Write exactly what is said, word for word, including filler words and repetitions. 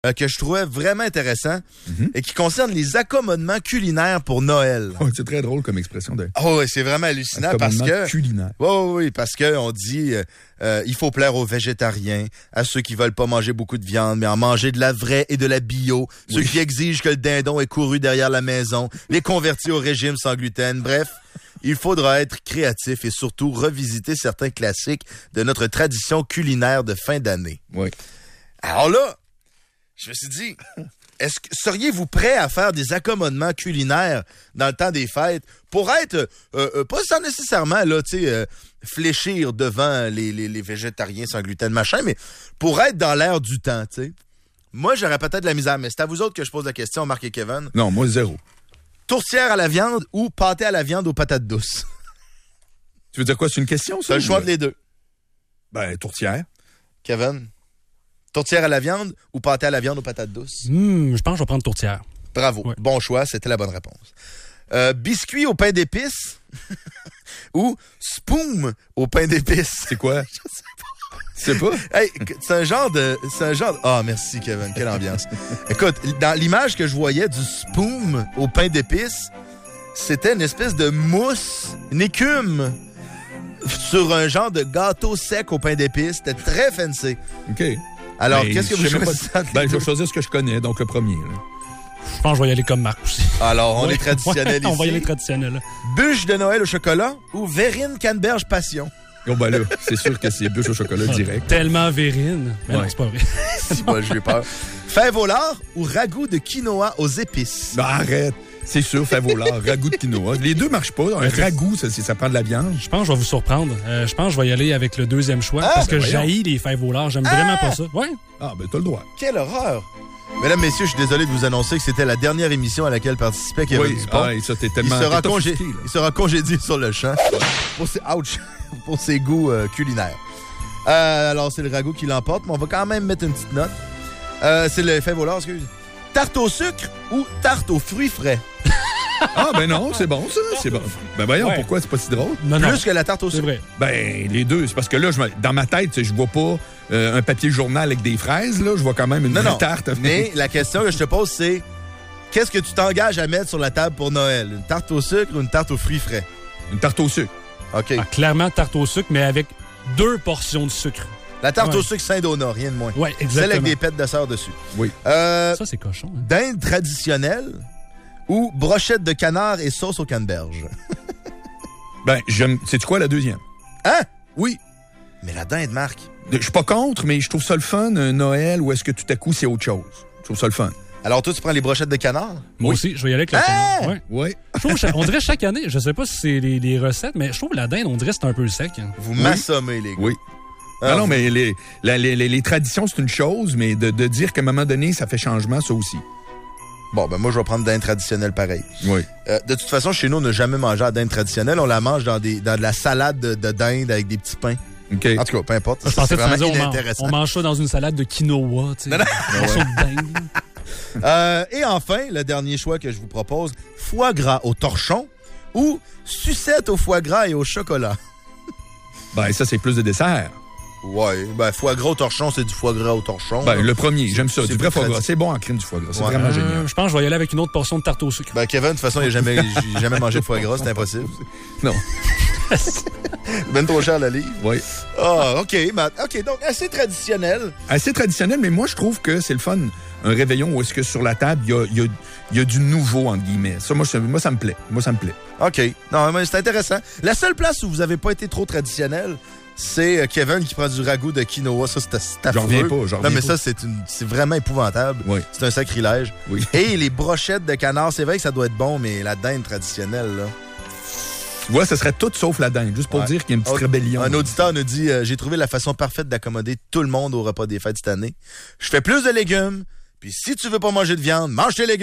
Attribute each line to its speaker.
Speaker 1: euh, que je trouvais vraiment intéressant mm-hmm. et qui concerne les accommodements culinaires pour Noël.
Speaker 2: Oh, c'est très drôle comme expression. De...
Speaker 1: Oh, oui, c'est vraiment hallucinant parce que...
Speaker 2: culinaire.
Speaker 1: Oui, oui, oui, parce qu'on dit euh, euh, il faut plaire aux végétariens, à ceux qui veulent pas manger beaucoup de viande, mais en manger de la vraie et de la bio, oui. Ceux qui exigent que le dindon ait couru derrière la maison, les convertis au régime sans gluten, bref... Il faudra être créatif et surtout revisiter certains classiques de notre tradition culinaire de fin d'année.
Speaker 2: Oui.
Speaker 1: Alors là, je me suis dit, est-ce que seriez-vous prêt à faire des accommodements culinaires dans le temps des fêtes pour être, euh, euh, pas sans nécessairement là, tu sais, euh, fléchir devant les, les, les végétariens sans gluten machin, mais pour être dans l'air du temps, tu sais. Moi, j'aurais peut-être de la misère, mais c'est à vous autres que je pose la question, Marc et Kevin.
Speaker 2: Non, moi zéro.
Speaker 1: Tourtière à la viande ou pâté à la viande aux patates douces?
Speaker 2: Tu veux dire quoi? C'est une question, ça?
Speaker 1: C'est le choix de les deux.
Speaker 2: Ben, tourtière.
Speaker 1: Kevin? Tourtière à la viande ou pâté à la viande aux patates douces?
Speaker 3: Mmh, je pense que je vais prendre tourtière.
Speaker 1: Bravo. Ouais. Bon choix, c'était la bonne réponse. Euh, biscuit au pain d'épices ou spoum au pain d'épices?
Speaker 2: C'est quoi?
Speaker 1: Je sais pas.
Speaker 2: C'est pas?
Speaker 1: Hey, c'est un genre de... C'est un genre... Ah, oh, merci, Kevin. Quelle ambiance. Écoute, dans l'image que je voyais du spoum au pain d'épices, c'était une espèce de mousse, une écume sur un genre de gâteau sec au pain d'épices. C'était très fancy.
Speaker 2: OK.
Speaker 1: Alors,
Speaker 2: mais
Speaker 1: qu'est-ce que vous choisissez?
Speaker 2: Ben, je vais choisir ce que je connais, donc le premier. Là.
Speaker 3: Je pense que je vais y aller comme Marc aussi.
Speaker 1: Alors, on
Speaker 3: ouais.
Speaker 1: est traditionnel
Speaker 3: ouais,
Speaker 1: ici.
Speaker 3: On va y aller traditionnel.
Speaker 1: Bûche de Noël au chocolat ou verrine canneberge passion?
Speaker 2: Oh ben là, c'est sûr que c'est bûche au chocolat direct.
Speaker 3: Tellement verrine. Mais ouais. Non, c'est pas vrai.
Speaker 1: Si, moi, j'ai peur. Fève au lard ou ragoût de quinoa aux épices?
Speaker 2: Ben, arrête. C'est sûr, fève au lard, ragoût de quinoa. Les deux marchent pas. Un ragoût, ça, ça prend de la viande.
Speaker 3: Je pense que je vais vous surprendre. Euh, je pense que je vais y aller avec le deuxième choix. Ah, parce ben que j'haïs les fèves au lard. J'aime ah! vraiment pas ça. Ouais.
Speaker 2: Ah, ben t'as le droit.
Speaker 1: Quelle horreur! Mesdames, messieurs, je suis désolé de vous annoncer que c'était la dernière émission à laquelle participait Kevin
Speaker 2: oui,
Speaker 1: Dupont.
Speaker 2: Ah, et ça, t'es tellement...
Speaker 1: Il sera, congé... Il sera congédié sur le champ pour ses, ouch, pour ses goûts euh, culinaires. Euh, alors, c'est le ragoût qui l'emporte, mais on va quand même mettre une petite note. Euh, c'est le fève au lard, excuse. Tarte au sucre ou tarte aux fruits frais?
Speaker 2: Ah, ben non, c'est bon, ça. C'est bon. Ben voyons, ouais. Pourquoi c'est pas si drôle?
Speaker 1: Non, Plus non. que la tarte au sucre.
Speaker 3: Vrai.
Speaker 2: Ben, les deux. C'est parce que là, je, dans ma tête, je vois pas euh, un papier journal avec des fraises, là. Je vois quand même une
Speaker 1: non,
Speaker 2: vraie
Speaker 1: non.
Speaker 2: tarte.
Speaker 1: Mais la question que je te pose, c'est qu'est-ce que tu t'engages à mettre sur la table pour Noël? Une tarte au sucre ou une tarte aux fruits frais?
Speaker 2: Une tarte au sucre.
Speaker 1: OK.
Speaker 3: Ah, clairement, tarte au sucre, mais avec deux portions de sucre.
Speaker 1: La tarte
Speaker 3: ouais.
Speaker 1: au sucre Saint-Donat, rien de moins.
Speaker 3: Oui, exactement.
Speaker 1: Celle avec des pêtes de sœur dessus.
Speaker 2: Oui.
Speaker 1: Euh,
Speaker 3: ça, c'est cochon. Hein?
Speaker 1: Dinde traditionnelle ou brochette de canard et sauce aux canneberges?
Speaker 2: Ben, j'aime... C'est-tu quoi, la deuxième?
Speaker 1: Hein?
Speaker 2: Oui.
Speaker 1: Mais la dinde, Marc.
Speaker 2: Je suis pas contre, mais je trouve ça le fun, un Noël, où est-ce que tout à coup, c'est autre chose. Je trouve ça le fun.
Speaker 1: Alors, toi, tu prends les brochettes de canard?
Speaker 3: Moi oui. aussi, je vais y aller avec la
Speaker 1: ah!
Speaker 3: canard. Ouais.
Speaker 2: Oui.
Speaker 3: Je trouve, on dirait chaque année, je sais pas si c'est les, les recettes, mais je trouve que la dinde, on dirait que c'est un peu sec. Hein.
Speaker 1: Vous oui. m'assommez, les gars.
Speaker 2: Oui. Ah, non, non, mais les, la, les, les, les traditions, c'est une chose, mais de, de dire qu'à un moment donné, ça fait changement, ça aussi.
Speaker 1: Bon, ben moi, je vais prendre dinde traditionnelle pareil.
Speaker 2: Oui.
Speaker 1: Euh, de toute façon, chez nous, on n'a jamais mangé la dinde traditionnelle. On la mange dans, des, dans de la salade de, de dinde avec des petits pains.
Speaker 2: OK.
Speaker 1: En tout cas, peu importe.
Speaker 3: Je
Speaker 1: ça,
Speaker 3: pensais
Speaker 1: c'est vraiment
Speaker 3: dire,
Speaker 1: inintéressant.
Speaker 3: On mange, on mange ça dans une salade de quinoa, tu sais.
Speaker 1: Non, non.
Speaker 3: de dinde.
Speaker 1: euh, et enfin, le dernier choix que je vous propose, foie gras au torchon ou sucette au foie gras et au chocolat?
Speaker 2: Ben, ça, c'est plus de dessert.
Speaker 1: Ouais, ben foie gras au torchon, c'est du foie gras au torchon.
Speaker 2: Ben, le premier, j'aime ça.
Speaker 1: C'est
Speaker 2: du vrai foie gras.
Speaker 1: tradi-
Speaker 2: C'est bon en crème du foie gras. C'est
Speaker 1: ouais.
Speaker 2: vraiment
Speaker 3: euh,
Speaker 2: génial.
Speaker 3: Je pense que je vais y aller avec une autre portion de tarte au sucre.
Speaker 1: Ben, Kevin, de toute façon, il n'a jamais, j'ai jamais mangé de foie gras, c'est impossible.
Speaker 2: Non.
Speaker 1: Ben trop cher, la livre.
Speaker 2: Oui.
Speaker 1: Ah, OK. Ben, OK, donc assez traditionnel.
Speaker 2: Assez traditionnel, mais moi, je trouve que c'est le fun. Un réveillon où est-ce que sur la table, il y a, y, a, y a du nouveau, entre guillemets. Ça, moi, moi, ça me plaît. Moi, ça me plaît.
Speaker 1: OK. Non, mais c'est intéressant. La seule place où vous n'avez pas été trop traditionnel, c'est Kevin qui prend du ragoût de quinoa. Ça, c'est, c'est affreux.
Speaker 2: J'en reviens pas, j'en reviens
Speaker 1: Non, mais
Speaker 2: pas.
Speaker 1: ça, c'est, une, c'est vraiment épouvantable.
Speaker 2: Oui.
Speaker 1: C'est un sacrilège.
Speaker 2: Oui.
Speaker 1: Et les brochettes de canard, c'est vrai que ça doit être bon, mais la dinde traditionnelle, là...
Speaker 2: Tu vois, ça serait tout sauf la dinde, juste pour
Speaker 1: ouais.
Speaker 2: dire qu'il y a une petite
Speaker 1: Autre,
Speaker 2: rébellion.
Speaker 1: Un auditeur nous dit euh, « J'ai trouvé la façon parfaite d'accommoder tout le monde au repas des fêtes cette année. Je fais plus de légumes, puis si tu veux pas manger de viande, mange tes légumes. »